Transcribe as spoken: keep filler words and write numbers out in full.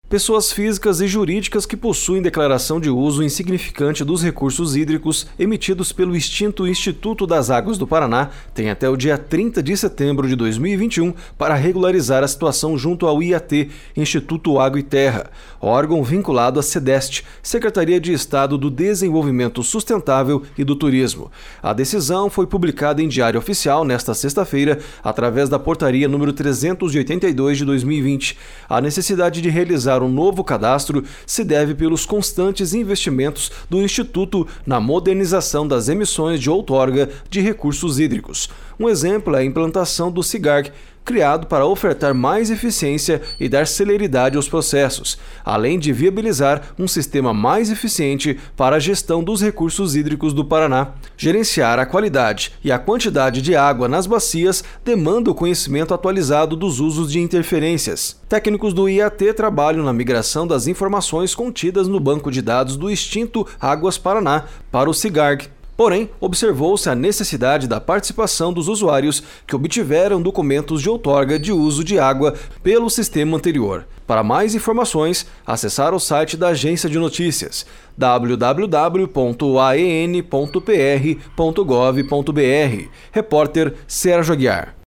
Pessoas físicas e jurídicas que possuem declaração de uso insignificante dos recursos hídricos emitidos pelo extinto Instituto das Águas do Paraná têm até o dia trinta de setembro de dois mil e vinte e um para regularizar a situação junto ao I A T, Instituto Água e Terra, órgão vinculado à SEDEST, Secretaria de Estado do Desenvolvimento Sustentável e do Turismo. A decisão foi publicada em Diário Oficial nesta sexta-feira, através da portaria número trezentos e oitenta e dois de dois mil e vinte. A necessidade de realizar um novo cadastro se deve pelos constantes investimentos do Instituto na modernização das emissões de outorga de recursos hídricos. Um exemplo é a implantação do SIGARC, criado para ofertar mais eficiência e dar celeridade aos processos, além de viabilizar um sistema mais eficiente para a gestão dos recursos hídricos do Paraná. Gerenciar a qualidade e a quantidade de água nas bacias demanda o conhecimento atualizado dos usos de interferências. Técnicos do I A T trabalham na migração das informações contidas no banco de dados do extinto Águas Paraná para o SIGARC. Porém, observou-se a necessidade da participação dos usuários que obtiveram documentos de outorga de uso de água pelo sistema anterior. Para mais informações, acessar o site da Agência de Notícias w w w ponto a e n ponto p r ponto gov ponto b r. Repórter Sérgio Aguiar.